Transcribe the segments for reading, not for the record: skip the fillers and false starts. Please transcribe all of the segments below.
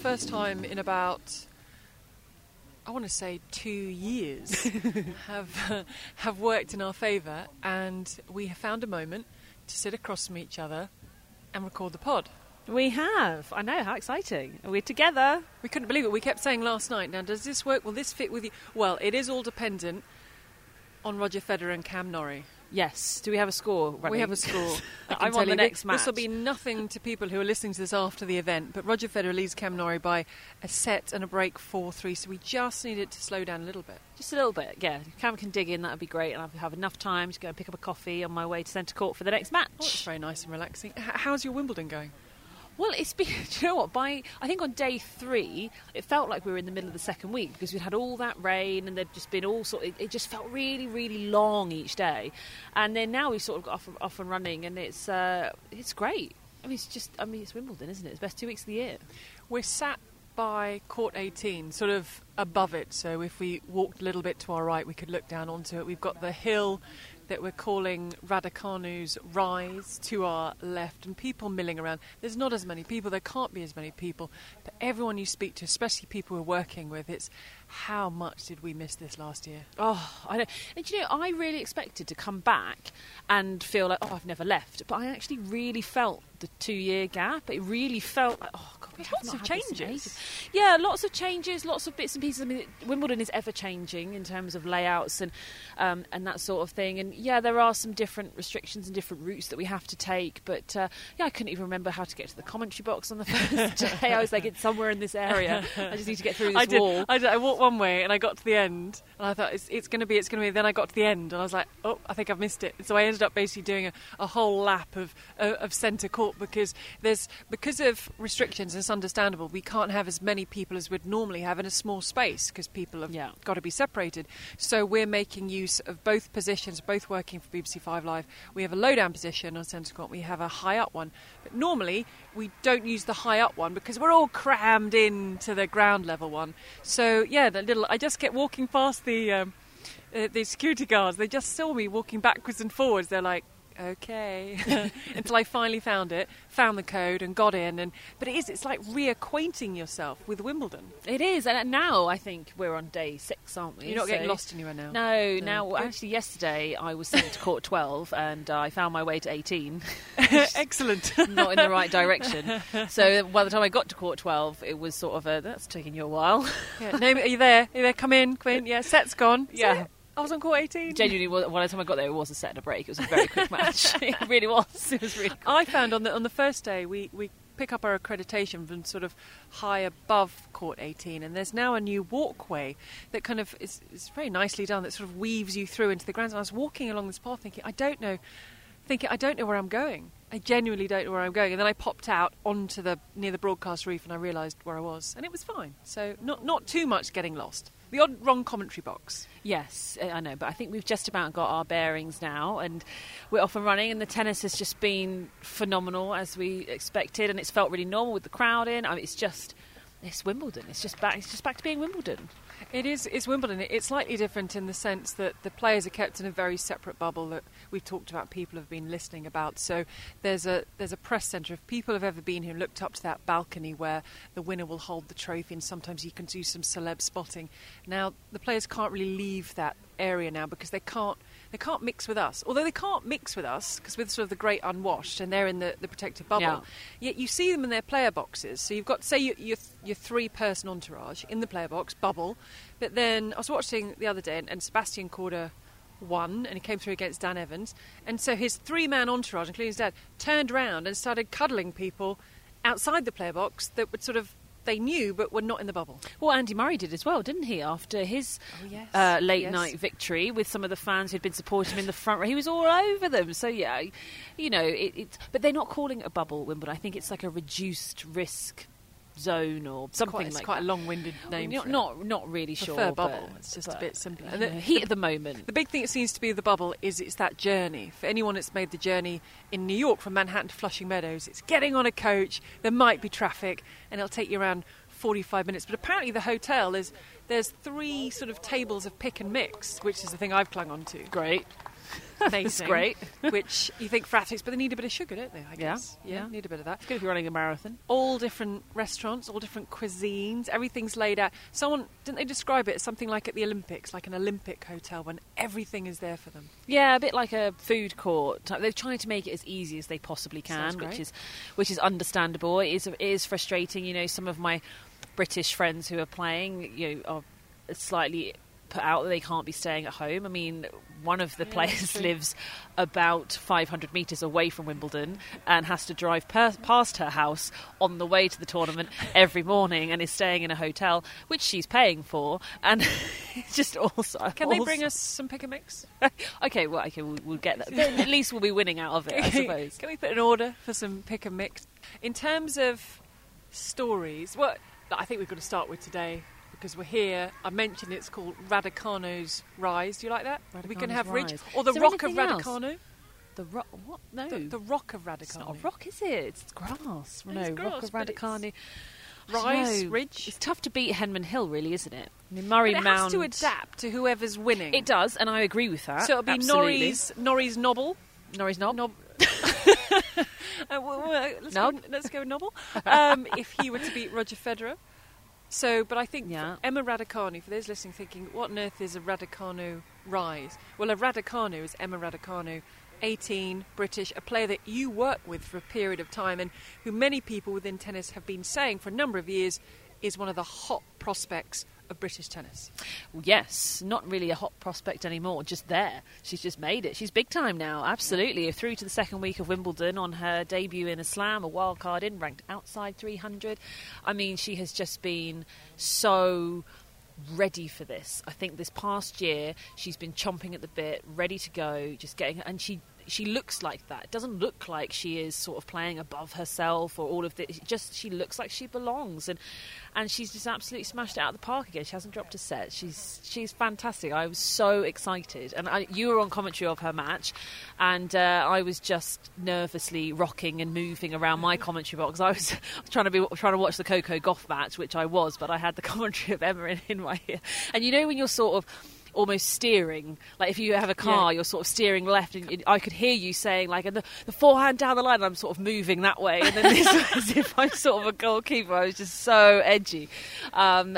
first time in about, I want to say 2 years, have worked in our favour, and we have found a moment to sit across from each other and record the pod. We have. I know, how exciting. We're together. We couldn't believe it. We kept saying last night, now does this work? Will this fit with you? Well, it is all dependent on Roger Federer and Cam Norrie. Yes. Do we have a score running? We have a score. I want the next match. This will be nothing to people who are listening to this after the event, but Roger Federer leads Cam Norrie by a set and a break 4-3, so we just need it to slow down a little bit. Just a little bit, yeah. Cam can dig in, that would be great, and I'll have enough time to go and pick up a coffee on my way to centre court for the next match. Oh, it's very nice and relaxing. How's your Wimbledon going? Well, it's been, do you know what, I think on day 3, it felt like we were in the middle of the second week because we'd had all that rain and there'd just been it just felt really, really long each day. And then now we've sort of got off and running, and it's great. I mean, it's Wimbledon, isn't it? It's the best 2 weeks of the year. We're sat by court 18, sort of above it, so if we walked a little bit to our right, we could look down onto it. We've got the hill that we're calling Raducanu's Rise to our left, and people milling around. There's not as many people, there can't be as many people, but everyone you speak to, especially people we're working with, it's how much did we miss this last year? Oh, I know. And you know, I really expected to come back and feel like, I've never left, but I actually really felt the 2-year gap. It really felt like, God, we have lots not of had this in changes. ages. Yeah, lots of changes, lots of bits and pieces. I mean, Wimbledon is ever changing in terms of layouts and that sort of thing. And yeah, there are some different restrictions and different routes that we have to take. But I couldn't even remember how to get to the commentary box on the first day. I was like, it's somewhere in this area. I just need to get through this wall. I walked one way and I got to the end, and I thought it's going to be. Then I got to the end and I was like, oh, I think I've missed it. And so I ended up basically doing a whole lap of centre court because of restrictions. It's understandable. We can't have as many people as we'd normally have in a small space because people have got to be separated. So we're making use of both positions, both working for BBC 5 Live. We have a low-down position on centre court. We have a high-up one. But normally we don't use the high-up one because we're all crammed into the ground level one. So yeah, I just kept walking past the security guards. They just saw me walking backwards and forwards. They're like, okay, until I finally found the code and got in. But it's like reacquainting yourself with Wimbledon. It is, and now I think we're on day 6, aren't we? You're not getting lost anywhere now. No. Now, actually, yesterday I was sent to court 12 and I found my way to 18. Excellent. Not in the right direction. So by the time I got to court 12, it was sort of that's taking you a while. Yeah. No, are you there? Are you there? Come in. Yeah, set's gone. Yeah. I was on court 18. Genuinely, by the time I got there, it was a set and a break. It was a very quick match. It really was. It was really quick. I found on the first day, we pick up our accreditation from sort of high above court 18, and there's now a new walkway that kind of is very nicely done, that sort of weaves you through into the grounds. And I was walking along this path thinking, I don't know where I'm going. I genuinely don't know where I'm going. And then I popped out onto near the broadcast reef and I realised where I was, and it was fine. So not too much getting lost. The odd wrong commentary box. Yes, I know, but I think we've just about got our bearings now, and we're off and running, and the tennis has just been phenomenal as we expected, and it's felt really normal with the crowd in. I mean, it's Wimbledon. It's just back to being Wimbledon. It's Wimbledon. It's slightly different in the sense that the players are kept in a very separate bubble that we've talked about, people have been listening about. So there's a press centre. If people have ever been here and looked up to that balcony where the winner will hold the trophy, and sometimes you can do some celeb spotting. Now, the players can't really leave that area now because they can't mix with us. Although they can't mix with us because we're sort of the great unwashed and they're in the protected bubble. Yeah. Yet you see them in their player boxes. So you've got, say, your 3-person entourage in the player box, bubble. But then I was watching the other day and Sebastian Korda won and he came through against Dan Evans. And so his 3-man entourage, including his dad, turned around and started cuddling people outside the player box that would sort of they knew but were not in the bubble. Well, Andy Murray did as well, didn't he, after his late night victory with some of the fans who'd been supporting him in the front row. He was all over them. So, yeah, you know, but they're not calling it a bubble, Wimbledon. I think it's like a reduced risk zone or something it's like quite that. a long-winded name. Not really sure. Prefer bubble. It's just a bit simpler. And the heat of the moment. The big thing it seems to be with the bubble is it's that journey. For anyone that's made the journey in New York from Manhattan to Flushing Meadows, it's getting on a coach. There might be traffic, and it'll take you around 45 minutes. But apparently the hotel there's 3 sort of tables of pick and mix, which is the thing I've clung on to. Great. Amazing. It's great. Which you think for athletes, but they need a bit of sugar, don't they? I guess. Yeah. Need a bit of that. It's good if you're running a marathon. All different restaurants, all different cuisines. Everything's laid out. Didn't they describe it as something like at the Olympics, like an Olympic hotel, when everything is there for them? Yeah, a bit like a food court. They're trying to make it as easy as they possibly can, which is understandable. It is frustrating. You know, some of my British friends who are playing, are slightly put out that they can't be staying at home. I mean, one of the players lives about 500 metres away from Wimbledon and has to drive past her house on the way to the tournament every morning and is staying in a hotel, which she's paying for. And it's just also... Can they bring us some pick and mix? Okay, we'll get that. At least we'll be winning out of it, I suppose. Can we put an order for some pick and mix? In terms of stories, well, I think we've got to start with today. Because we're here, I mentioned it's called Raducanu's Rise. Do you like that? Raducanu's we can have Rise. Ridge or the Rock of Raducanu. The rock? What? No, the Rock of Raducanu. It's not a rock, is it? It's grass. It's grass, Rock of Raducanu. Rise, Ridge. It's tough to beat Henman Hill, really, isn't it? I mean, Murray Mound. It has to adapt to whoever's winning. It does, and I agree with that. So it'll be Norrie's Nobble. Norrie's Knob. Let's go Nobble. If he were to beat Roger Federer. So, but I think Emma Raducanu, for those listening thinking, what on earth is a Raducanu Rise? Well, a Raducanu is Emma Raducanu, 18, British, a player that you work with for a period of time and who many people within tennis have been saying for a number of years is one of the hot prospects of British tennis. Yes, not really a hot prospect anymore, just there. She's just made it. She's big time now, absolutely. Through to the second week of Wimbledon on her debut in a slam, a wild card in, ranked outside 300. I mean, she has just been so ready for this. I think this past year she's been chomping at the bit, ready to go, just getting, and she looks like that. It doesn't look like she is sort of playing above herself or all of this. She looks like she belongs, and she's just absolutely smashed it out of the park again. She hasn't dropped a set. She's fantastic. I was so excited, and you were on commentary of her match, and I was just nervously rocking and moving around my commentary box. I was trying to watch the Coco Gauff match, which I was, but I had the commentary of Emma in my ear. And you know when you're sort of almost steering, like if you have a car, you're sort of steering left, and I could hear you saying like, and the forehand down the line, and I'm sort of moving that way, and then this as if I'm sort of a goalkeeper. I was just so edgy, and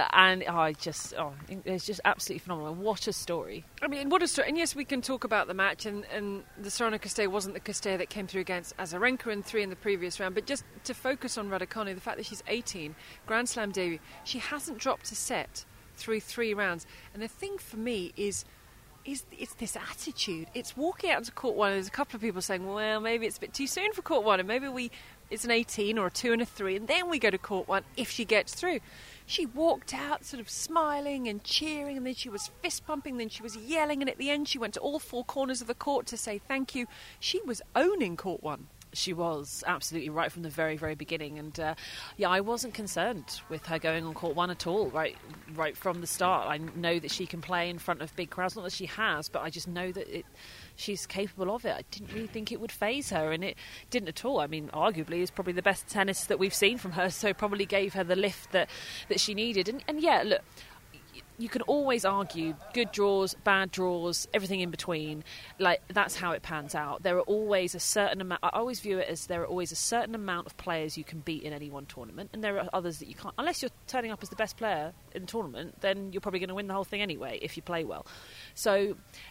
it's just absolutely phenomenal. What a story! I mean, what a story! And yes, we can talk about the match, and the Sorana Castell wasn't the Castell that came through against Azarenka in 3 in the previous round, but just to focus on Raducanu, the fact that she's 18, Grand Slam debut, she hasn't dropped a set through 3 rounds. And the thing for me is it's this attitude. It's walking out into court 1. There's a couple of people saying, well, maybe it's a bit too soon for court 1, and maybe it's an 18 or a 2 and a 3, and then we go to court 1 if she gets through. She walked out sort of smiling and cheering, and then she was fist pumping, then she was yelling, and at the end she went to all 4 corners of the court to say thank you. She was owning court 1. She was, absolutely, right from the very, very beginning. And, I wasn't concerned with her going on court 1 at all, right from the start. I know that she can play in front of big crowds. Not that she has, but I just know that she's capable of it. I didn't really think it would faze her, and it didn't at all. I mean, arguably, it's probably the best tennis that we've seen from her, so probably gave her the lift that she needed. And yeah, look, you can always argue good draws, bad draws, everything in between. Like, that's how it pans out. There are always a certain amount. I always view it as there are always a certain amount of players you can beat in any one tournament, and there are others that you can't. Unless you're turning up as the best player in the tournament, then you're probably going to win the whole thing anyway if you play well. So,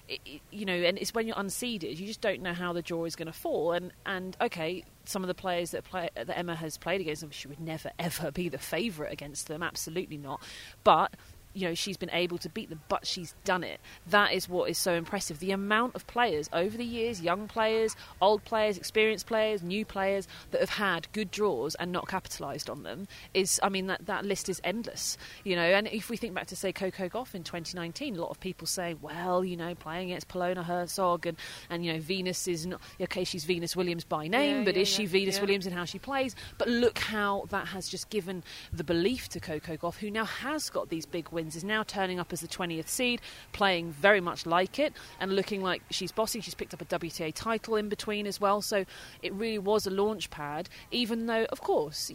and it's when you're unseeded, you just don't know how the draw is going to fall. And okay, some of the players that Emma has played against them, she would never ever be the favourite against them. Absolutely not. But she's been able to beat them, but she's done it. That is what is so impressive. The amount of players over the years, young players, old players, experienced players, new players, that have had good draws and not capitalised on them is, I mean, that list is endless. And if we think back to, say, Coco Gauff in 2019, a lot of people say, well, playing against Polona Herzog and Venus is not, okay, she's Venus Williams by name, but is she Venus Williams in how she plays? But look how that has just given the belief to Coco Gauff, who now has got these big wins predictions, is now turning up as the 20th seed, playing very much like it and looking like she's bossing. She's picked up a WTA title in between as well, so it really was a launch pad, even though, of course,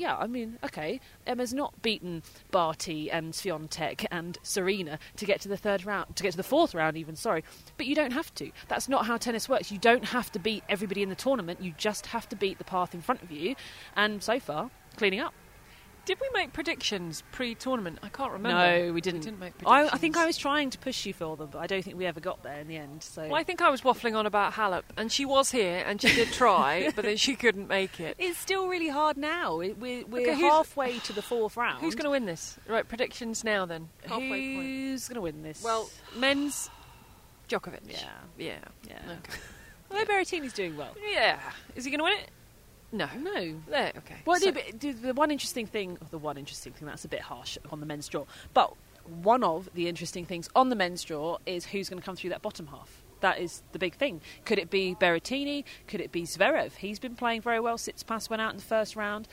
Emma's not beaten Barty and Swiatek and Serena to get to the fourth round even, but you don't have to. That's not how tennis works. You don't have to beat everybody in the tournament, you just have to beat the path in front of you, and so far, cleaning up. Did we make predictions pre-tournament? I can't remember. No, we didn't. We didn't make predictions. I think I was trying to push you for them, but I don't think we ever got there in the end. So. Well, I think I was waffling on about Halep, and she was here, and she did try, but then she couldn't make it. It's still really hard now. We're halfway to the fourth round. Who's going to win this? Right, predictions now then. Halfway point. Who's going to win this? Well, men's Djokovic. Yeah. Okay. Although Berrettini's doing well. Yeah. Is he going to win it? No. There, okay. Well, the one interesting thing, that's a bit harsh on the men's draw, but one of the interesting things on the men's draw is who's going to come through that bottom half. That is the big thing. Could it be Berrettini? Could it be Zverev? He's been playing very well. Tsitsipas went out in the first round.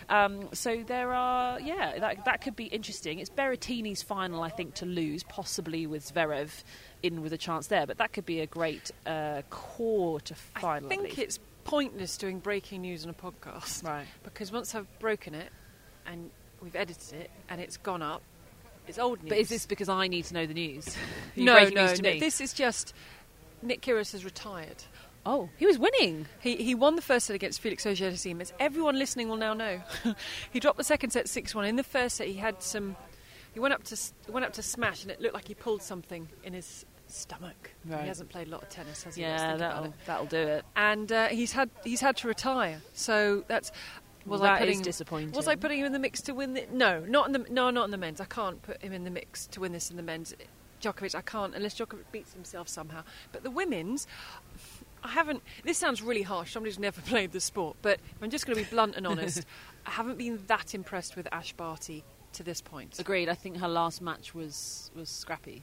So there are, that could be interesting. It's Berrettini's final, I think, to lose, possibly with Zverev in with a chance there, but that could be a great quarter final. I think it's pointless doing breaking news on a podcast, right? Because once I've broken it and we've edited it and it's gone up, it's old news. But is this because I need to know the news? No. This is just Nick Kyrgios has retired. Oh, he was winning. He won the first set against Felix Auger-Aliassime. As everyone listening will now know, he dropped the second set 6-1. In the first set, he went up to smash, and it looked like he pulled something in his stomach. Right. He hasn't played a lot of tennis, has he? Yeah, that'll do it. And he's had to retire. So that's disappointing. Was I putting him in the mix to win? Not in the men's. I can't put him in the mix to win this in the men's. Djokovic, I can't unless Djokovic beats himself somehow. But the women's, I haven't. This sounds really harsh. Somebody who's never played the sport, but I'm just going to be blunt and honest. I haven't been that impressed with Ash Barty to this point. Agreed. I think her last match was scrappy.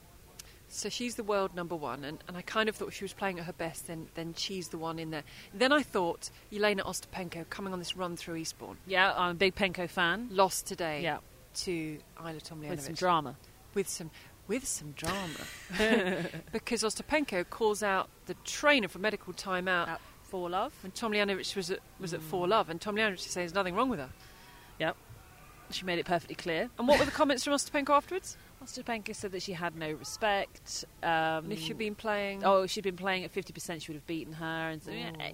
So she's the world number one, and I kind of thought she was playing at her best, then she's the one in there. Then I thought Jelena Ostapenko, coming on this run through Eastbourne. Yeah, I'm a big Penko fan. Lost today to Ayla Tomljanovic. With some drama. With some drama. Because Ostapenko calls out the trainer for medical timeout. At 4-love. And Tomljanovic was at 4-love, and Tomljanovic is saying there's nothing wrong with her. Yep. She made it perfectly clear. And what were the comments from Ostapenko afterwards? Ostapenko said that she had no respect. And if she'd been playing... Oh, she'd been playing at 50%, she would have beaten her. And so,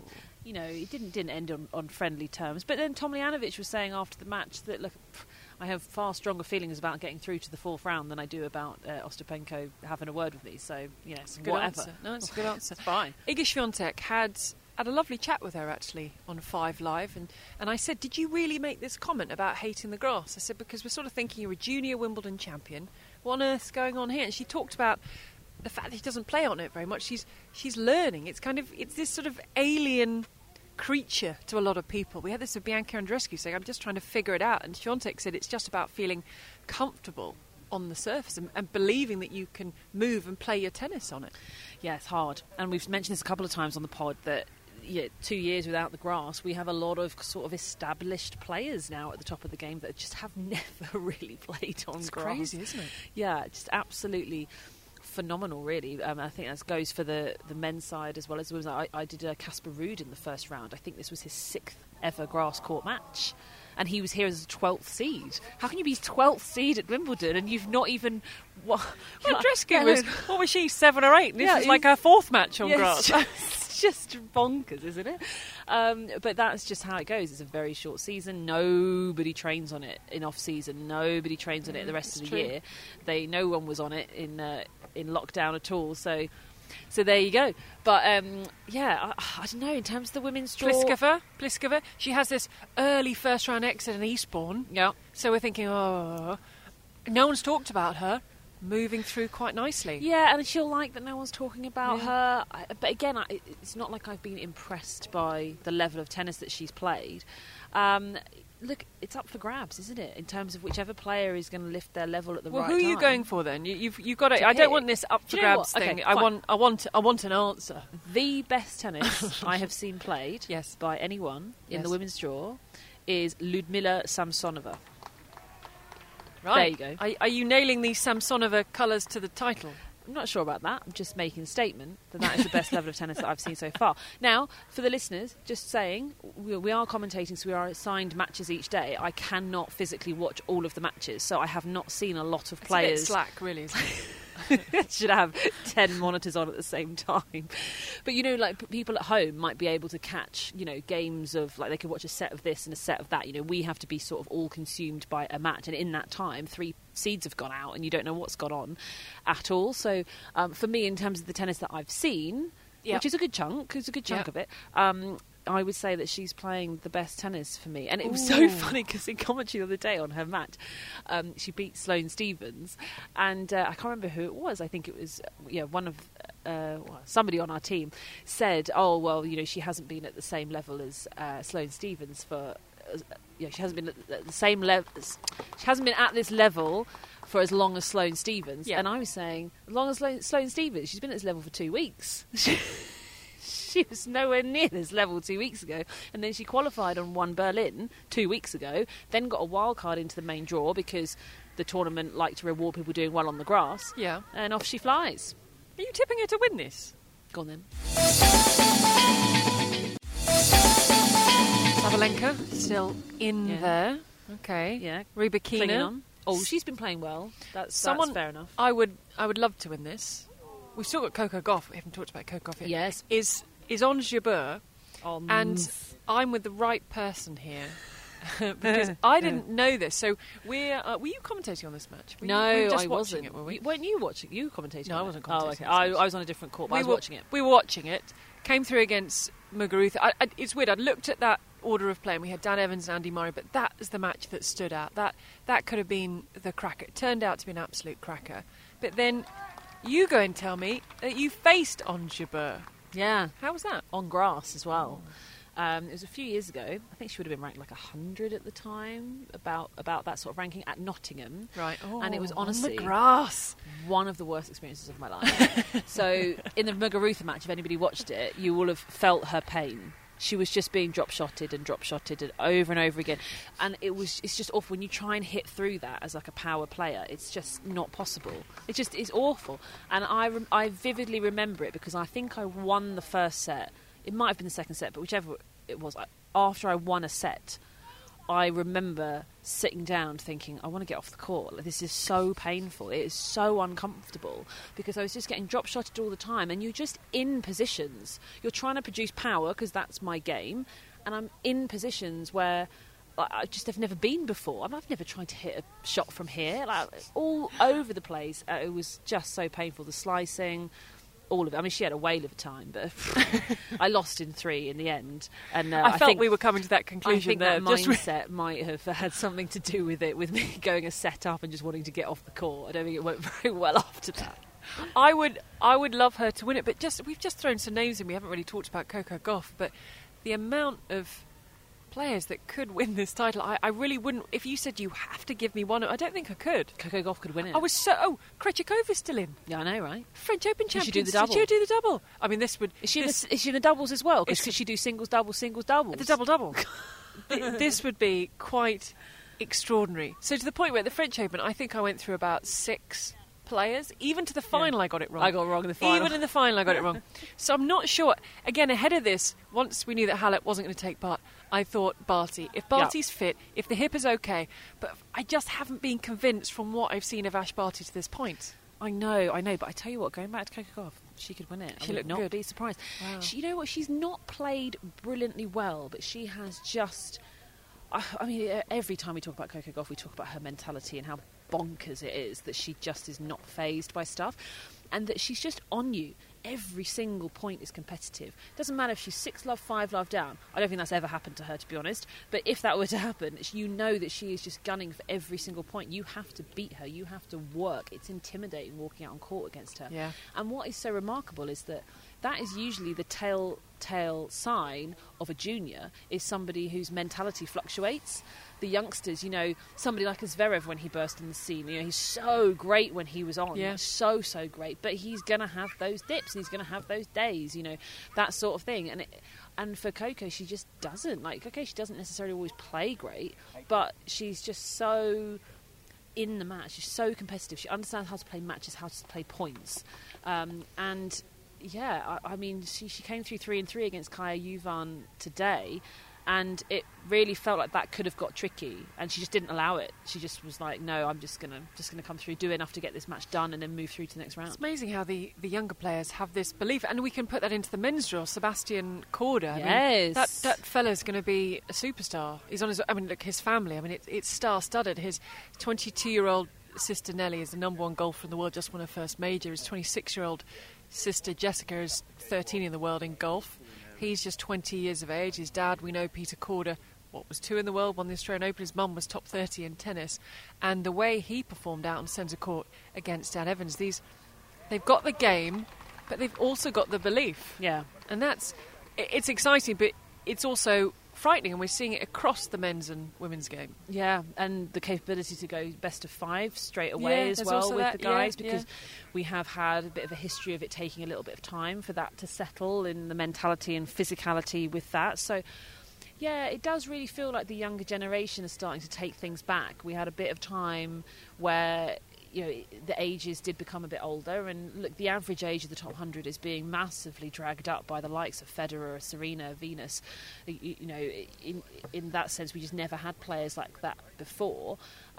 it didn't end on friendly terms. But then Tomljanovic was saying after the match that, look, I have far stronger feelings about getting through to the fourth round than I do about Ostapenko having a word with me. So, it's a good answer. No, it's a good answer. It's fine. Iga Swiatek had a lovely chat with her, actually, on 5 Live. And I said, did you really make this comment about hating the grass? I said, because we're sort of thinking you're a junior Wimbledon champion. What on earth's going on here? And she talked about the fact that he doesn't play on it very much. She's learning. It's this sort of alien creature to a lot of people. We had this with Bianca Andreescu saying, I'm just trying to figure it out. And Swiatek said it's just about feeling comfortable on the surface and believing that you can move and play your tennis on it. Yeah, it's hard. And we've mentioned this a couple of times on the pod that 2 years without the grass, we have a lot of sort of established players now at the top of the game that just have never really played on it's grass. Crazy, isn't it? Yeah, just absolutely phenomenal, really. I think that goes for the men's side as well as the women's. I did Casper Ruud in the first round. I think this was his 6th ever grass court match. And he was here as a 12th seed. How can you be 12th seed at Wimbledon and you've not even... Andreescu was, what was she, 7 or 8? This is like her 4th match on grass. It's just bonkers, isn't it? But that's just how it goes. It's a very short season. Nobody trains on it in off-season. Nobody trains on it the rest of the year. No one was on it in lockdown at all. So there you go. But, I don't know, in terms of the women's draw... Pliskova, she has this early first-round exit in Eastbourne. Yeah. So we're thinking, no one's talked about her moving through quite nicely. Yeah, and she'll like that no one's talking about her. But again, it's not like I've been impressed by the level of tennis that she's played. Look, it's up for grabs, isn't it? In terms of whichever player is going to lift their level at the right time. Well, who are you going for then? You've got to. I don't want this up for grabs thing. Okay, I want an answer. The best tennis I have seen played by anyone in the women's draw is Ludmila Samsonova. Right. There you go. Are you nailing these Samsonova colours to the title? I'm not sure about that. I'm just making a statement that is the best level of tennis that I've seen so far. Now, for the listeners, just saying, we are commentating, so we are assigned matches each day. I cannot physically watch all of the matches, so I have not seen a lot of players. It's a bit slack, really, isn't it? Should have 10 monitors on at the same time. But, you know, like people at home might be able to catch, you know, games of, like, they could watch a set of this and a set of that. You know, we have to be sort of all consumed by a match. And in that time, 3 seeds have gone out and you don't know what's gone on at all. So for me, in terms of the tennis that I've seen, which is a good chunk, of it, I would say that she's playing the best tennis for me. And it was so funny because in commentary the other day on her match, she beat Sloane Stephens. And I can't remember who it was. I think it was one of somebody on our team said, oh, well, you know, she hasn't been at the same level as Sloane Stephens for... she hasn't been at the same level. She hasn't been at this level for as long as Sloane Stephens. Yeah. And I was saying, as long as Sloane Stephens, she's been at this level for 2 weeks. She was nowhere near this level 2 weeks ago. And then she qualified and won Berlin 2 weeks ago, then got a wild card into the main draw because the tournament liked to reward people doing well on the grass. Yeah. And off she flies. Are you tipping her to win this? Go on then. Sabalenka still in there. Okay. Yeah. Rybakina. Oh, she's been playing well. That's fair enough. I would love to win this. We've still got Coco Gauff. We haven't talked about Coco Gauff yet. Yes. Is on Jabeur. And I'm with the right person here. Because I didn't know this. So were you commentating on this match? No, I wasn't. It, were we? Weren't you watching? You commentating? No, on I wasn't commentating. commentating. Oh, okay. I was on a different court, but I was watching it. We were watching it. Came through against Muguruza. It's weird. I looked at that order of play and we had Dan Evans and Andy Murray, but that is the match that stood out. That could have been the cracker. It turned out to be an absolute cracker. But then you go and tell me that you faced on Jabeur. Yeah. How was that? On grass as well. It was a few years ago. I think she would have been ranked like 100 at the time, about that sort of ranking at Nottingham. Right. Oh, and it was honestly on the grass. One of the worst experiences of my life. So in the Muguruza match, if anybody watched it, you will have felt her pain. She was just being drop-shotted and over and over again. And it's just awful. When you try and hit through that as like a power player, it's just not possible. It's awful. And I vividly remember it because I think I won the first set. It might have been the second set, but whichever it was, after I won a set, I remember sitting down thinking, I want to get off the court. Like, this is so painful. It is so uncomfortable because I was just getting drop-shotted all the time, and you're just in positions. You're trying to produce power because that's my game, and I'm in positions where I just have never been before. I've never tried to hit a shot from here. Like, all over the place. It was just so painful. The slicing... all of it. I mean, she had a whale of a time, but I lost in 3 in the end. And I felt we were coming to that conclusion. I think that mindset might have had something to do with it, with me going a set up and just wanting to get off the court. I don't think it went very well after that. I would love her to win it, but we've just thrown some names in. We haven't really talked about Coco Gauff, but the amount of players that could win this title, I really wouldn't. If you said you have to give me one, I don't think I could. Coco Gauff could win it. Krejcikova's still in. Yeah, I know, right? French Open champion. She do the double. She do the double. I mean, this would. Is she in the doubles as well? Because could she do singles, doubles? The double. This would be quite extraordinary. So to the point where at the French Open, I think I went through about 6 players. Even to the final, I got it wrong. I got it wrong in the final. Even in the final, I got it wrong. So I'm not sure. Again, ahead of this, once we knew that Halep wasn't going to take part, I thought Barty. If Barty's fit, if the hip is okay, but I just haven't been convinced from what I've seen of Ash Barty to this point. I know, but I tell you what, going back to Coco Gauff, she could win it. She looked not good. Be surprised. Wow. You know what? She's not played brilliantly well, but she has just. I mean, every time we talk about Coco Gauff, we talk about her mentality and how bonkers it is that she just is not fazed by stuff, and that she's just on you. Every single point is competitive. Doesn't matter if she's 6 love, 5 love down. I don't think that's ever happened to her, to be honest. But if that were to happen, you know that she is just gunning for every single point. You have to beat her. You have to work. It's intimidating walking out on court against her. Yeah. And what is so remarkable is that is usually the telltale sign of a junior, is somebody whose mentality fluctuates. The youngsters, somebody like Zverev when he burst on the scene, he's so great when he was on, so great, but he's going to have those dips and he's going to have those days, that sort of thing. And for Coco, she just doesn't. She doesn't necessarily always play great, but she's just so in the match. She's so competitive. She understands how to play matches, how to play points. And yeah, I mean, she came through 3-3 against Kaya Juvan today, and it really felt like that could have got tricky, and she just didn't allow it. She just was like, no, I'm just gonna come through, do enough to get this match done, and then move through to the next round. It's amazing how the younger players have this belief, and we can put that into the men's draw. Sebastian Korda, Yes. I mean, that fella's going to be a superstar. He's on his, I mean, look, his family. I mean, it's star-studded. His 22-year-old sister Nelly is the number one golfer in the world, just won her first major. His 26-year-old sister Jessica is 13 in the world in golf. He's just 20 years of age. His dad, we know, Peter Korda, was 2 in the world, won the Australian Open. His mum was top 30 in tennis. And the way he performed out on centre court against Dan Evans, they've got the game, but they've also got the belief. Yeah. And it's exciting, but it's also frightening, and we're seeing it across the men's and women's game. Yeah, and the capability to go best of 5 straight away as well with the guys, because we have had a bit of a history of it taking a little bit of time for that to settle in the mentality and physicality with that. So, yeah, it does really feel like the younger generation is starting to take things back. We had a bit of time where, you know, the ages did become a bit older, and look, the average age of the top 100 is being massively dragged up by the likes of Federer, Serena, Venus. You know, in that sense, we just never had players like that before.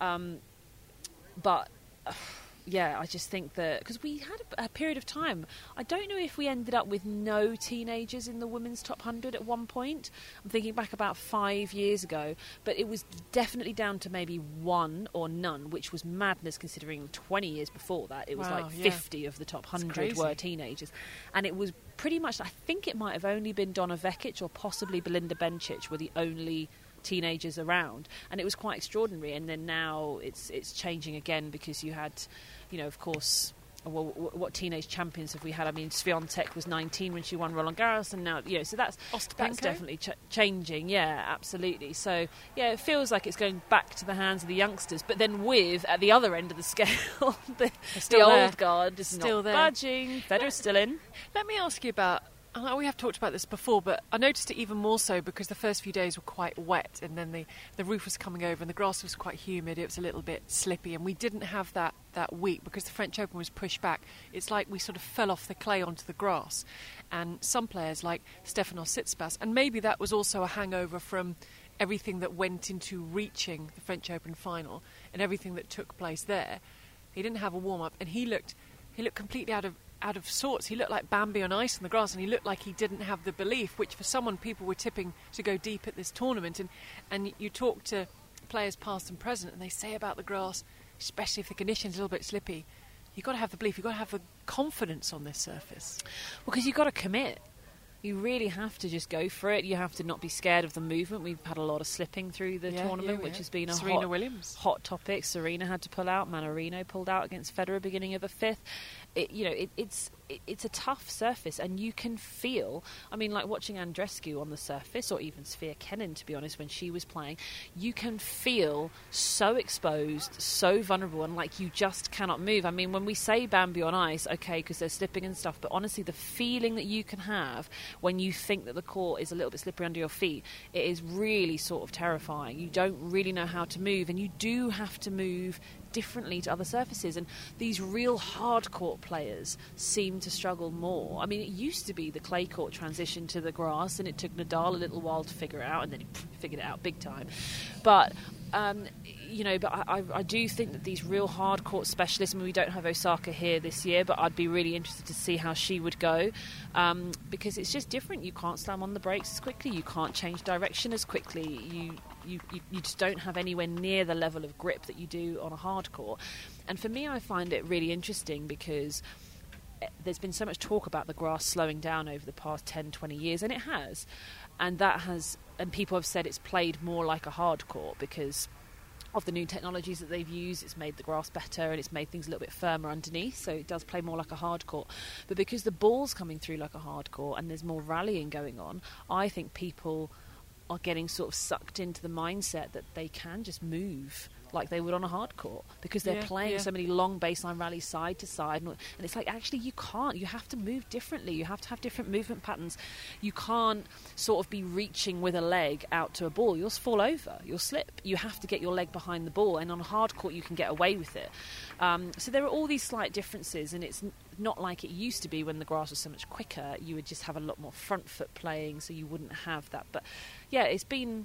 But yeah, I just think that because we had a period of time, I don't know if we ended up with no teenagers in the women's top 100 at one point. I'm thinking back about 5 years ago, but it was definitely down to maybe 1 or none, which was madness considering 20 years before that it was 50 of the top 100 were teenagers. And it was pretty much, I think it might have only been Donna Vekic or possibly Belinda Bencic were the only teenagers around, and it was quite extraordinary. And then now it's changing again, because you had, you know, of course, well, what teenage champions have we had? I mean, Swiatek was 19 when she won Roland Garros, and now, you know, so that's definitely changing. Yeah, absolutely. So yeah, it feels like it's going back to the hands of the youngsters, but then with, at the other end of the scale, the old guard is still not budging. Federer's still in. Let me ask you about, we have talked about this before, but I noticed it even more so because the first few days were quite wet, and then the roof was coming over and the grass was quite humid. It was a little bit slippy, and we didn't have that week because the French Open was pushed back. It's like we sort of fell off the clay onto the grass. And some players like Stefanos Tsitsipas, and maybe that was also a hangover from everything that went into reaching the French Open final and everything that took place there. He didn't have a warm-up, and he looked completely out of sorts. He looked like Bambi on ice on the grass, and he looked like he didn't have the belief, which for someone people were tipping to go deep at this tournament. And you talk to players past and present, and they say about the grass, especially if the condition's a little bit slippy, you've got to have the belief, you've got to have the confidence on this surface. Well, because you've got to commit. You really have to just go for it. You have to not be scared of the movement. We've had a lot of slipping through the tournament, which has been a hot topic. Serena had to pull out. Mannarino pulled out against Federer beginning of the 5th. It's a tough surface, and you can feel, I mean, like watching Andreescu on the surface, or even Sofia Kenin, to be honest, when she was playing, you can feel so exposed, so vulnerable, and like you just cannot move. I mean, when we say Bambi on ice, okay, because they're slipping and stuff, but honestly, the feeling that you can have when you think that the court is a little bit slippery under your feet, it is really sort of terrifying. You don't really know how to move, and you do have to move differently to other surfaces, and these real hard court players seem to struggle more. I mean, it used to be the clay court transition to the grass, and it took Nadal a little while to figure it out, and then he figured it out big time. But I do think that these real hard court specialists, I mean, we don't have Osaka here this year, but I'd be really interested to see how she would go, because it's just different. You can't slam on the brakes as quickly, you can't change direction as quickly, you just don't have anywhere near the level of grip that you do on a hard court. And for me, I find it really interesting because there's been so much talk about the grass slowing down over the past 10, 20 years, and it has. And people have said it's played more like a hard court because of the new technologies that they've used. It's made the grass better, and it's made things a little bit firmer underneath, so it does play more like a hard court. But because the ball's coming through like a hard court and there's more rallying going on, I think people are getting sort of sucked into the mindset that they can just move like they would on a hard court, because they're playing so many long baseline rallies side to side, and it's like, actually you can't. You have to move differently. You have to have different movement patterns. You can't sort of be reaching with a leg out to a ball. You'll fall over. You'll slip. You have to get your leg behind the ball, and on a hard court you can get away with it. So there are all these slight differences, and it's not like it used to be when the grass was so much quicker. You would just have a lot more front foot playing, so you wouldn't have that. But yeah, it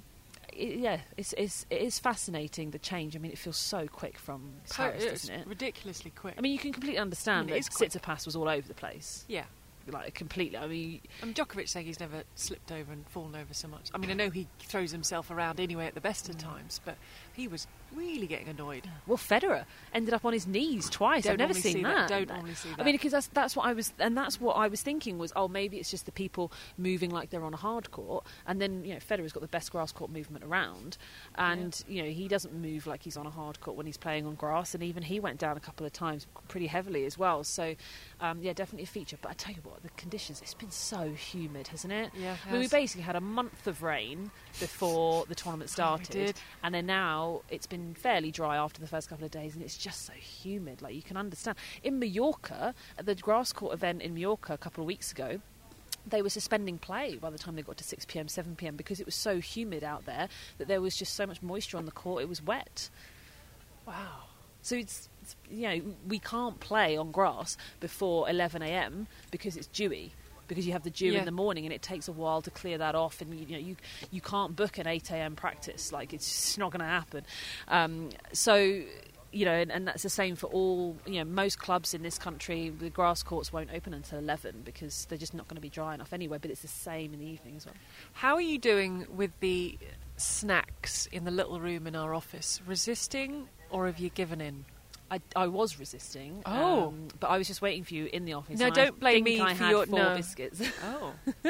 is fascinating, the change. I mean, it feels so quick from Paris, doesn't it? Ridiculously quick. I mean, you can completely understand that Tsitsipas was all over the place. Yeah. Like, completely. I mean, Djokovic saying he's never slipped over and fallen over so much. I mean, I know he throws himself around anyway at the best of times, but he was really getting annoyed. Well, Federer ended up on his knees twice. I've never seen that. Don't normally see that. I mean, because that's what I was thinking was, oh, maybe it's just the people moving like they're on a hard court, and then, you know, Federer's got the best grass court movement around, and you know, he doesn't move like he's on a hard court when he's playing on grass, and even he went down a couple of times pretty heavily as well. So, yeah, definitely a feature. But I tell you what, the conditions, it's been so humid, hasn't it? Yeah. I mean, we basically had a month of rain before the tournament started, and then now it's been fairly dry after the first couple of days, and it's just so humid. Like, you can understand. In Mallorca, at the grass court event in Mallorca a couple of weeks ago, they were suspending play by the time they got to 6 p.m, 7 p.m, because it was so humid out there that there was just so much moisture on the court, it was wet. Wow. So it's you know, we can't play on grass before 11 a.m. because it's dewy, because you have the dew in the morning, and it takes a while to clear that off, and you can't book an 8 a.m. practice. Like, it's just not going to happen. So, you know, and that's the same for all, you know, most clubs in this country. The grass courts won't open until 11 because they're just not going to be dry enough anyway, but it's the same in the evening as well. How are you doing with the snacks in the little room in our office? Resisting, or have you given in? I was resisting, but I was just waiting for you in the office. No, don't blame me I for had your 4 biscuits. Oh,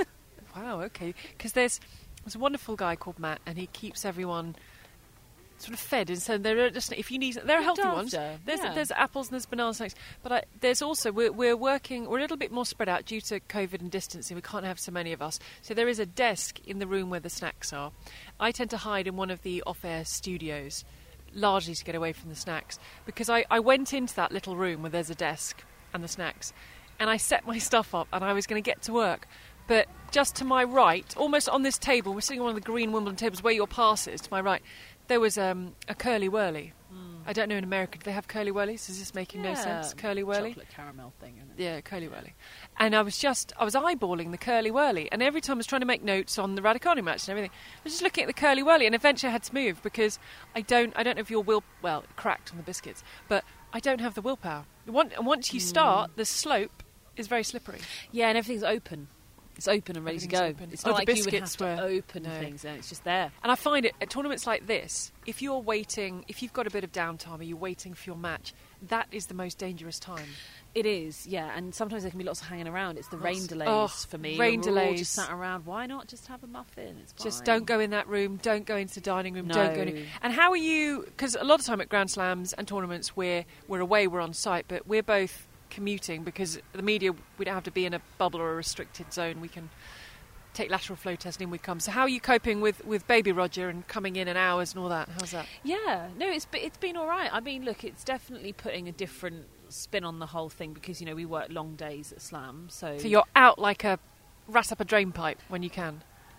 wow, okay. Because there's a wonderful guy called Matt, and he keeps everyone sort of fed. And so there are just, if you need, there are healthy ones. There's apples and there's banana snacks, but there's also we're working. We're a little bit more spread out due to COVID and distancing. We can't have so many of us, so there is a desk in the room where the snacks are. I tend to hide in one of the off-air studios, largely to get away from the snacks, because I went into that little room where there's a desk and the snacks, and I set my stuff up, and I was going to get to work, but just to my right, almost on this table, we're sitting on one of the green Wimbledon tables where your pass is, to my right, there was a Curly Whirly. I don't know in America, do they have Curly Whirlies? Is this making no sense? Curly Whirly? Chocolate caramel thing, isn't it? Yeah, Curly Whirly. And I was eyeballing the Curly Whirly, and every time I was trying to make notes on the Raducanu match and everything, I was just looking at the Curly Whirly, and eventually I had to move, because I don't know if your it cracked on the biscuits, but I don't have the willpower. Once you start, the slope is very slippery. Yeah, and everything's open. It's open and ready to go. Open. It's not like you would have biscuits to open things, and it's just there. And I find it at tournaments like this, if you're waiting, if you've got a bit of downtime or you're waiting for your match, that is the most dangerous time. It is, yeah, and sometimes there can be lots of hanging around. It's the rain delays for me. Rain We're delays. all just sat around. Why not just have a muffin? It's fine. Just don't go in that room. Don't go into the dining room. No. Don't go in. And how are you? Because a lot of time at Grand Slams and tournaments, we're away, we're on site, but we're both commuting, because the media, we don't have to be in a bubble or a restricted zone. We can take lateral flow testing, we come. So how are you coping with baby Roger and coming in hours and all that? How's that? Yeah, no, it's been all right. I mean, look, it's definitely putting a different spin on the whole thing, because, you know, we work long days at Slam, so you're out like a rat up a drain pipe when you can.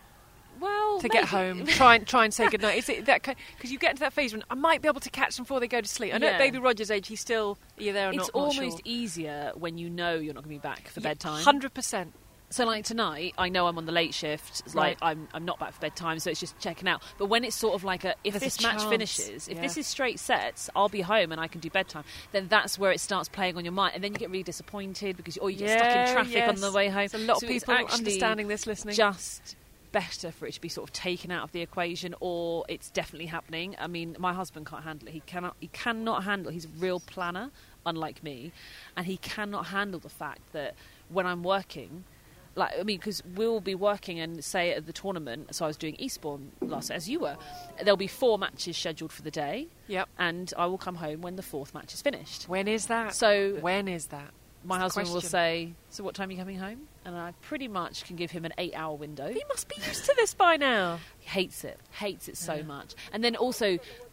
Well, to get home, try and say goodnight. Is it that because you get into that phase when I might be able to catch them before they go to sleep? I know at baby Roger's age, he's still either there or not. It's almost easier when you know you're not going to be back for bedtime. 100%. So, like tonight, I know I'm on the late shift. It's like I'm not back for bedtime, so it's just checking out. But when it's sort of like if this match finishes, if this is straight sets, I'll be home and I can do bedtime. Then that's where it starts playing on your mind, and then you get really disappointed because you get stuck in traffic on the way home. There's a lot of people understanding this, listening. Just better for it to be sort of taken out of the equation, or it's definitely happening. I mean, my husband can't handle it. He cannot handle. He's a real planner, unlike me, and he cannot handle the fact that when I'm working. Like, I mean, because we'll be working and say at the tournament, so I was doing Eastbourne last, as you were, there'll be 4 matches scheduled for the day. Yep. And I will come home when the 4th match is finished. When is that? So when is that? My husband will say, so what time are you coming home? And I pretty much can give him an 8-hour window. He must be used to this by now. He hates it so much. And then also, like,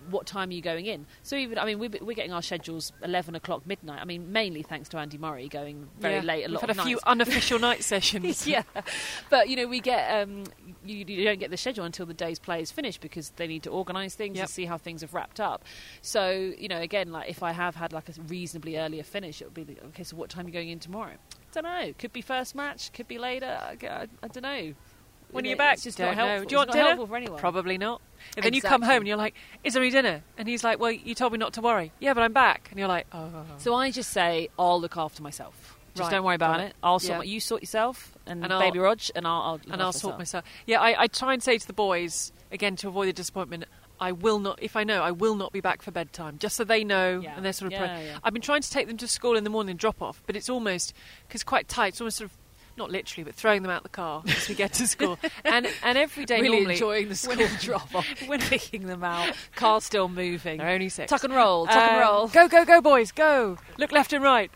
what time are you going in? So even, I mean, we're getting our schedules 11 o'clock, midnight. I mean, mainly thanks to Andy Murray going very late. We've had a few unofficial night sessions. Yeah, but we get you don't get the schedule until the day's play is finished because they need to organise things and see how things have wrapped up. So again, like if I have had like a reasonably earlier finish, it would be okay. So what time are you going in tomorrow? Don't know. Could be first match. Could be later. I don't know. When are you back? It's just don't not helpful. know. Do you want dinner? Helpful for anyone. Probably not. And then you come home and you're like, is there any dinner? And he's like, well, you told me not to worry. Yeah, but I'm back. And you're like, oh. So I just say, I'll look after myself. Just don't worry about it. I'll sort. You sort yourself and baby Rog, and I'll sort myself. Yeah, I try and say to the boys again to avoid the disappointment. I will not. If I know, I will not be back for bedtime, just so they know. And they're sort of. I've been trying to take them to school in the morning, drop off, but it's almost because quite tight. It's almost sort of. Not literally, but throwing them out the car as we get to school. And every day really normally... enjoying the school drop-off. When picking them out. Car still moving. They're only 6. Tuck and roll, tuck and roll. Go, boys, go. Look left and right.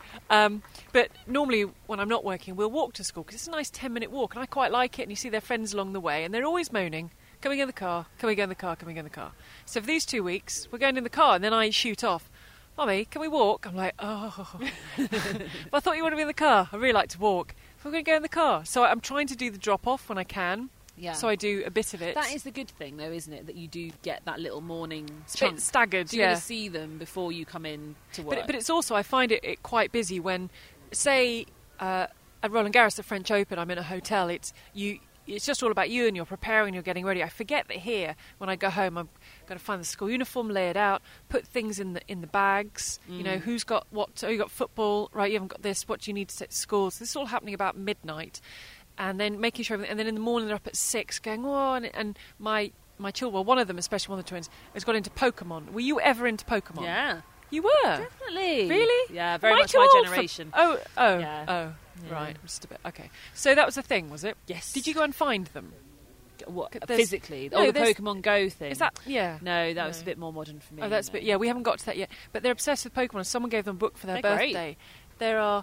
But normally, when I'm not working, we'll walk to school, because it's a nice 10-minute walk, and I quite like it, and you see their friends along the way, and they're always moaning, can we go in the car? Can we go in the car? Can we go in the car? So for these 2 weeks, we're going in the car, and then I shoot off. Mummy, can we walk? I'm like, oh. But I thought you wanted to be in the car. I really like to walk. We're going to go in the car. So I'm trying to do the drop-off when I can. Yeah. So I do a bit of it. That is the good thing, though, isn't it? That you do get that little morning chunk. Staggered, so you're going to see them before you come in to work. But it's also, I find it quite busy when, say, at Roland Garros, the French Open, I'm in a hotel. It's just all about you, and you're preparing, you're getting ready. I forget that here, when I go home, I'm going to find the school uniform, lay it out, put things in the bags. Who's got what? Oh, you got football, right? You haven't got this. What do you need to take to school? So this is all happening about midnight, and then making sure. And then in the morning they're up at 6, going, oh, and my children, well, one of them, especially one of the twins, has got into Pokemon. Were you ever into Pokemon? Yeah, you were definitely. Really? Yeah, very much my generation. Yeah. Right, just a bit. Okay, so that was the thing, was it? Yes. Did you go and find them? What, physically? The Pokemon Go thing. Is that? Yeah. No, that was a bit more modern for me. Oh, that's a bit. Yeah, we haven't got to that yet. But they're obsessed with Pokemon. Someone gave them a book for their birthday. Great. There are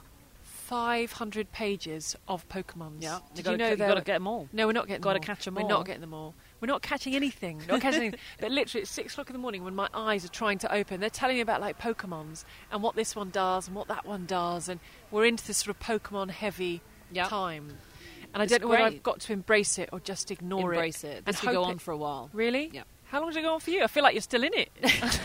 500 pages of Pokemons. Yeah. Did you know you've got to get them all? No, we're not getting them all. Got to catch them all. We're not getting them all. We're not catching anything. Not catching anything. But literally, it's 6 o'clock in the morning when my eyes are trying to open. They're telling me about like Pokemons and what this one does and what that one does, and we're into this sort of Pokemon heavy time. And I don't know whether I've got to embrace it or just ignore Embrace it. This will go on for a while. Really? Yeah. How long does it go on for you? I feel like you're still in it.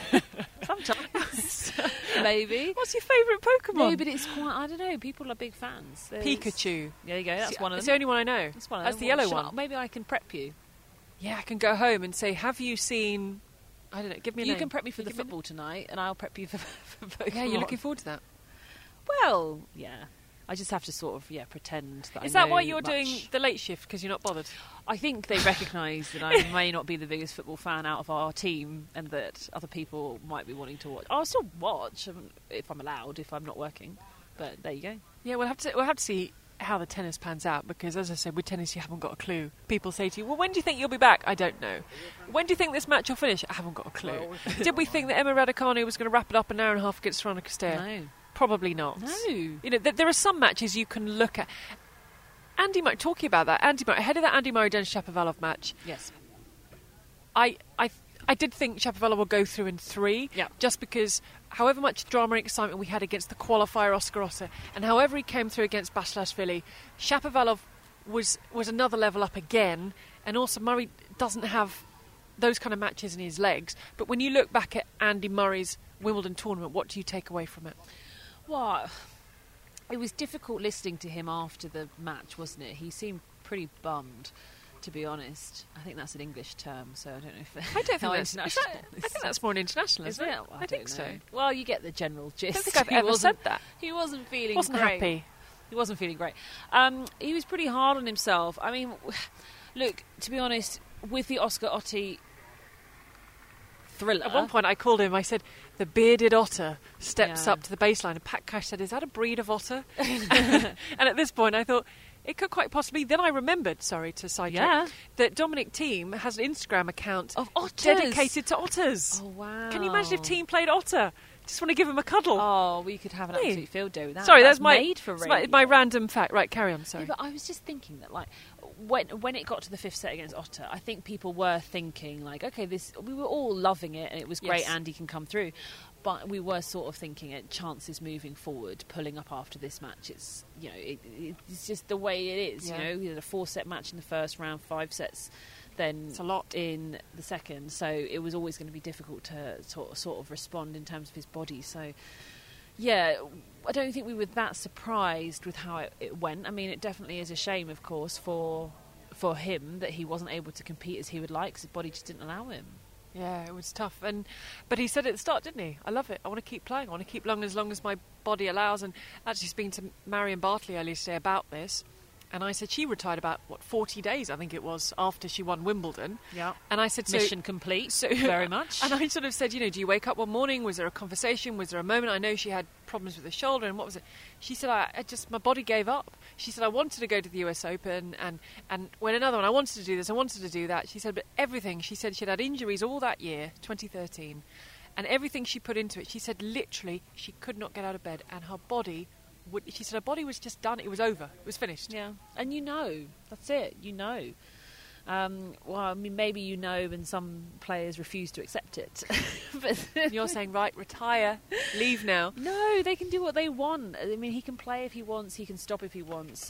Sometimes. Maybe. What's your favourite Pokemon? No, but it's quite, I don't know, people are big fans. Pikachu. There you go, that's one of them. It's the only one I know. That's the yellow one. Maybe I can prep you. Yeah, I can go home and say, have you seen... I don't know, give me a name. You can prep me for the football tonight, and I'll prep you for Pokemon. Yeah, you're looking forward to that? Well, yeah. I just have to sort of, pretend that Is that why you're doing the late shift, because you're not bothered? I think they recognise that I may not be the biggest football fan out of our team, and that other people might be wanting to watch. I'll still watch if I'm allowed, if I'm not working. But there you go. Yeah, we'll have to see how the tennis pans out, because as I said, with tennis you haven't got a clue. People say to you, well, when do you think you'll be back? I don't know. When do you think this match will finish? I haven't got a clue. Did we think that Emma Raducanu was going to wrap it up an hour and a half against Sorana Castell? No. Probably not. No. There are some matches you can look at. Andy Murray, talking about that, Andy Murray, ahead of that Andy Murray-Denis Shapovalov match. Yes. I did think Shapovalov would go through in 3, just because however much drama and excitement we had against the qualifier Oscar Otte, and however he came through against Basilashvili, Shapovalov was another level up again, and also Murray doesn't have those kind of matches in his legs. But when you look back at Andy Murray's Wimbledon tournament, what do you take away from it? Well, it was difficult listening to him after the match, wasn't it? He seemed pretty bummed, to be honest. I think that's an English term, so I don't know if... I don't think that's international. I think that's more an international, isn't it? Well, I think so. Well, you get the general gist. I don't think I've ever said that. He wasn't feeling great. Happy. He wasn't feeling great. He was pretty hard on himself. I mean, look, to be honest, with the Oscar Otte thriller... At one point I called him, I said, the bearded otter steps up to the baseline, and Pat Cash said, is that a breed of otter? And at this point I thought, it could quite possibly... Then I remembered, sorry to sidetrack, that Dominic Thiem has an Instagram account of otters, dedicated to otters. Oh, wow. Can you imagine if Thiem played otter? Just want to give him a cuddle. Oh, we could have an Hey. absolute field day with that. Sorry, that's that's made for my random fact. Right, carry on. Sorry. Yeah, but I was just thinking that, like, when it got to the 5th set against Otter, I think people were thinking, like, okay, we were all loving it, and it was great. Yes. Andy can come through, but we were sort of thinking at chances moving forward, pulling up after this match. It's it's just the way it is. Yeah. We had a 4-set match in the first round, 5 sets. Then It's a lot. in the second, so it was always going to be difficult to sort of respond in terms of his body. So, yeah, I don't think we were that surprised with how it went. I mean, it definitely is a shame, of course, for him that he wasn't able to compete as he would like, because his body just didn't allow him. Yeah, it was tough. But he said at the start, didn't he? I love it. I want to keep playing. I want to keep long as my body allows. And actually speaking to Marion Bartley earlier today about this, and I said she retired about, 40 days, I think it was, after she won Wimbledon. Yeah. And I said, Mission complete, very much. And I sort of said, do you wake up one morning? Was there a conversation? Was there a moment? I know she had problems with her shoulder, and what was it? She said, I just, my body gave up. She said, I wanted to go to the US Open, and when another one, I wanted to do this, I wanted to do that. She said, but everything, she said she'd had injuries all that year, 2013, and everything she put into it, she said literally she could not get out of bed, and her body... She said her body was just done. It was over. It was finished. Yeah, and that's it. Well, I mean, maybe and some players refuse to accept it. But you're saying, right, retire, leave now. No, they can do what they want. I mean, he can play if he wants. He can stop if he wants.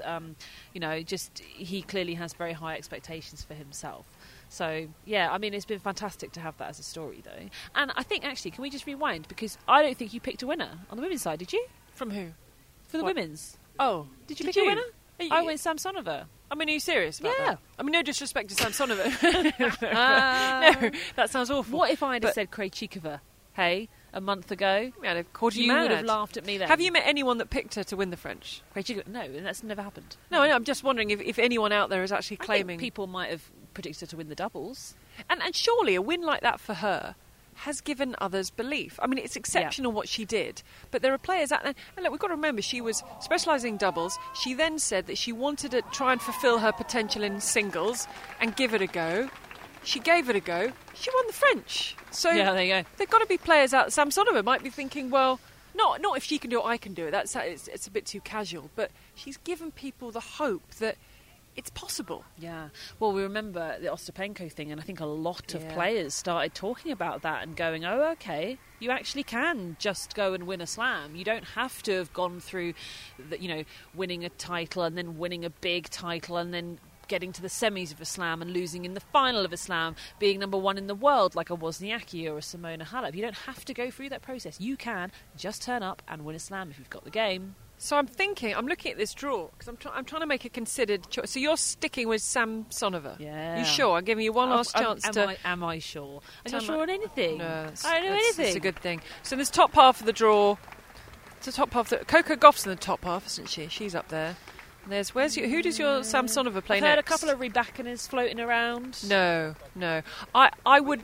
He clearly has very high expectations for himself. So, yeah, I mean, it's been fantastic to have that as a story, though. And I think, actually, can we just rewind? Because I don't think you picked a winner on the women's side, did you? From who? For the What? women's. Oh. Did you pick a winner? I went Samsonova. I mean, are you serious about Yeah. that? I mean, no disrespect to Samsonova. No, that sounds awful. What if I had said Krejcikova, hey, a month ago? I'd have called you You mad. would have laughed at me then. Have you met anyone that picked her to win the French? Krejcikova? No, that's never happened. No, I know, I'm just wondering if anyone out there is actually I claiming... think people might have predicted her to win the doubles. And surely a win like that for her has given others belief. I mean, it's exceptional what she did, but there are players out there. And look, we've got to remember, she was specialising in doubles. She then said that she wanted to try and fulfil her potential in singles and give it a go. She gave it a go. She won the French. So Yeah, there you go. there've got to be players out. Samsonova might be thinking, well, not if she can do it, I can do it. It's a bit too casual. But she's given people the hope that it's possible. Yeah. Well, we remember the Ostapenko thing, and I think a lot of Yeah. players started talking about that and going, oh, okay, you actually can just go and win a slam. You don't have to have gone through, winning a title and then winning a big title and then getting to the semis of a slam and losing in the final of a slam, being number one in the world like a Wozniacki or a Simona Halep. You don't have to go through that process. You can just turn up and win a slam if you've got the game. So I'm looking at this draw because I'm trying to make a considered choice. So you're sticking with Samsonova. Yeah. You sure? I'm giving you one last chance to... Am I sure? I'm Tell not me- sure on anything. No, I don't know anything. It's a good thing. So this top half of the draw, the top half. Coco Gauff's in the top half, isn't she? She's up there. And there's who does your Samsonova play I've next? heard a couple of Rybakina's floating around. No. I would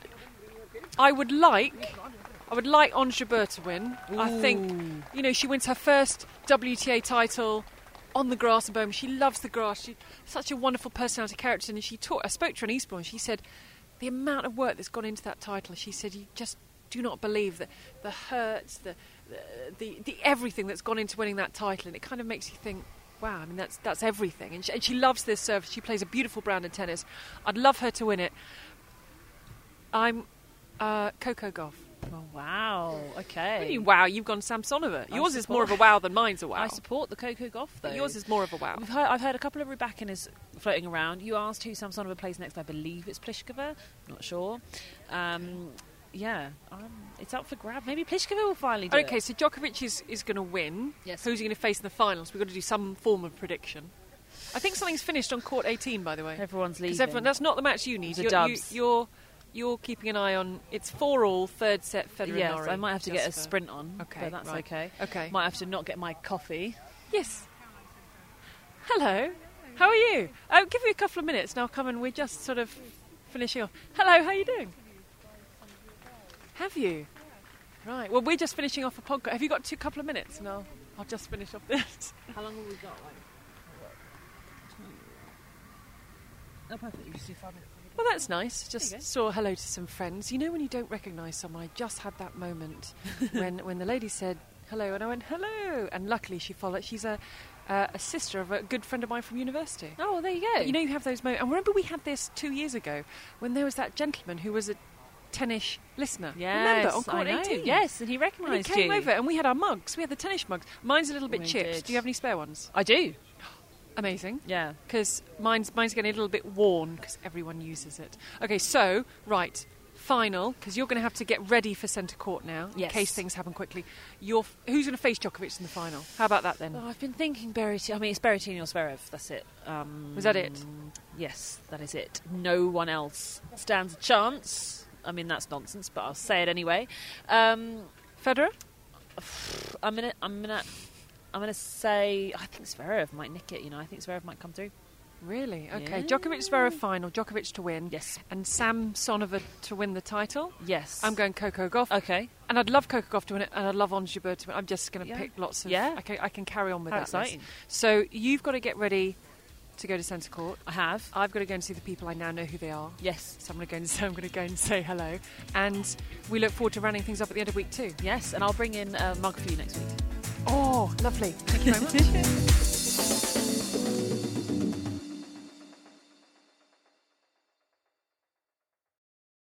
like Ons Jabeur to win. I think she wins her first WTA title on the grass in Birmingham. She loves the grass. She's such a wonderful personality character. And I spoke to her in Eastbourne. She said the amount of work that's gone into that title. She said you just do not believe that the hurts, the everything that's gone into winning that title, and it kind of makes you think, wow, I mean that's everything. And she loves this service. She plays a beautiful brand of tennis. I'd love her to win it. I'm Coco Gauff. Oh, wow. Okay. What do you mean, wow, you've gone Samsonova. Yours is more of a wow than mine's a wow. I support the Coco Gauff, though. But yours is more of a wow. I've heard a couple of Rybakinas floating around. You asked who Samsonova plays next. I believe it's Pliskova. Not sure. It's up for grab. Maybe Pliskova will finally do it. Okay, so Djokovic is going to win. Yes. Who's he going to face in the finals? We've got to do some form of prediction. I think something's finished on court 18, by the way. Everyone's leaving. Because that's not the match you need. The dubs. You're keeping an eye on... It's 4-all, third set, Federer Yes, Norrie. I might have to get a sprint on, Okay, but that's right. okay. Okay. Might have to not get my coffee. Yes. Hello. How are you? I'll give you a couple of minutes and I'll come and we're just sort of finishing off. Hello, how are you doing? Have you? Right. Well, we're just finishing off a podcast. Have you got a couple of minutes? And I'll just finish off this. How long have we got? Oh, perfect. You just do 5 minutes. Well, that's nice. There you Just go. saw hello to some friends. You know when you don't recognise someone? I just had that moment when the lady said hello, and I went hello, and luckily she followed. She's a sister of a good friend of mine from university. Oh, there you go. But you know, you have those moments. And remember, we had this 2 years ago when there was that gentleman who was a 10-ish listener. Yes, Remember, on Court I know. 18? Yes, and he And recognised he came you. over, and we had our mugs. We had the tennis mugs. Mine's a little bit We chipped. did. Do you have any spare ones? I do. Amazing. Yeah. Because mine's getting a little bit worn because everyone uses it. Okay, so, right, final, because you're going to have to get ready for centre court now, in Yes. case things happen quickly. Who's going to face Djokovic in the final? How about that then? Oh, I've been thinking Berrettini. I mean, it's Berrettini or Zverev. That's it. Was that it? Yes, that is it. No one else stands a chance. I mean, that's nonsense, but I'll say it anyway. Federer? I'm gonna say I think Zverev might nick it. You know, I think Zverev might come through. Really? Okay. Yeah. Djokovic Zverev final, Djokovic to win. Yes. And Sam Sonova to win the title. Yes. I'm going Coco Gauff. Okay. And I'd love Coco Gauff to win it, and I'd love Ons Jabeur to win. I'm just going to Yeah. pick lots of... Yeah. I can carry on with How that list. exciting. So you've got to get ready to go to centre court. I have. I've got to go and see the people I now know who they are. Yes. So I'm going to go and say hello. And we look forward to rounding things up at the end of week 2. Yes, and I'll bring in a mug for you next week. Oh, lovely. Thank you very much.